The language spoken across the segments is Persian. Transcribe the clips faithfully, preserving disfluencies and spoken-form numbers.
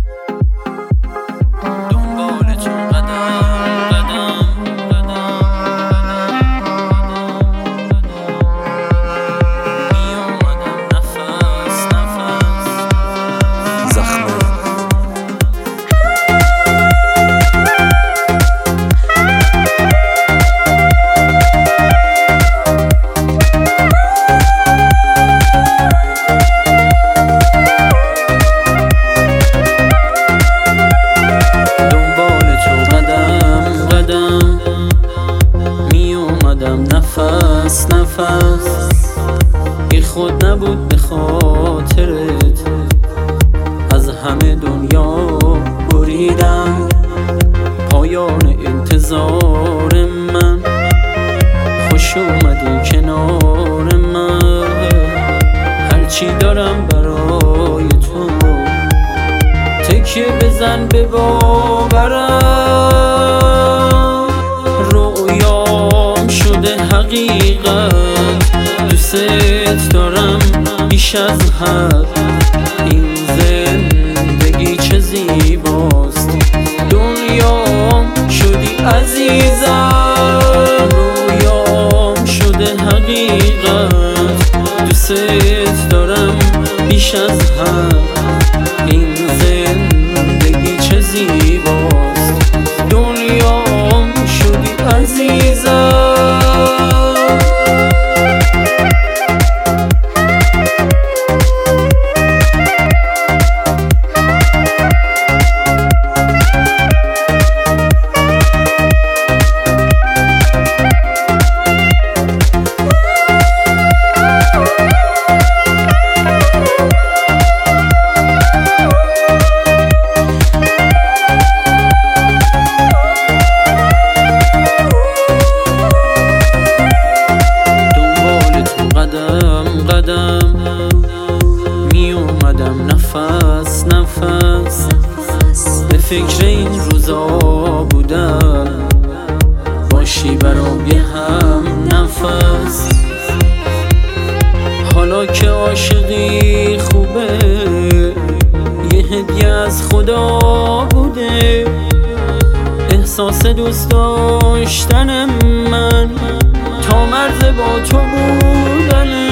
دنبال تو قدم قدم می اومدم نفس نفس زخمه نفس نفس بی خود نبود به خاطرت، از همه دنیا بریدم. پایان انتظار من، خوش اومدی کنار من. هرچی دارم برای تو، تکیه بزن به باورم. رویام شده حقیقت، دوست دارم بیش از حد. این زندگی چه زیباست، دنیام شدی عزیزم. رویام شده حقیقت، دوست دارم بیش از حد. این زندگی چه زیباست، دنیام شدی عزیزم. قدم می اومدم نفس نفس، به فکر این روزا بودم. باشی برای هم نفس، حالا که عاشقی خوبه، یه هدیه از خدا بوده. احساس دوست داشتن من تا مرز با تو بودنه.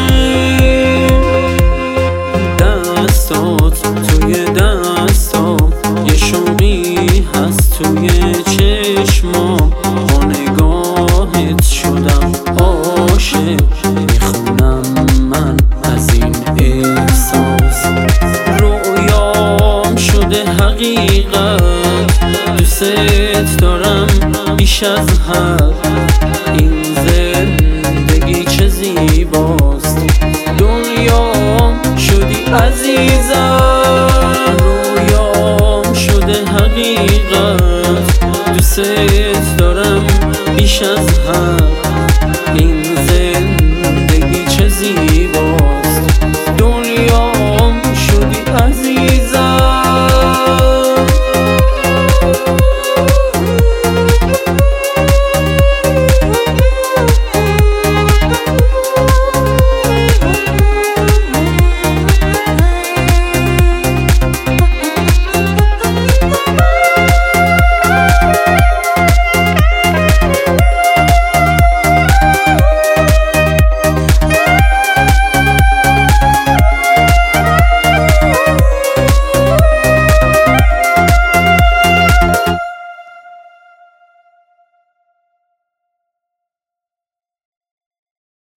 دستات توی دستام، یه شوقی هست توی چشمام. با نگاهت شدم عاشق، میخونم من از این احساس. رویام شده حقیقت، دوست دارم بیش از حد.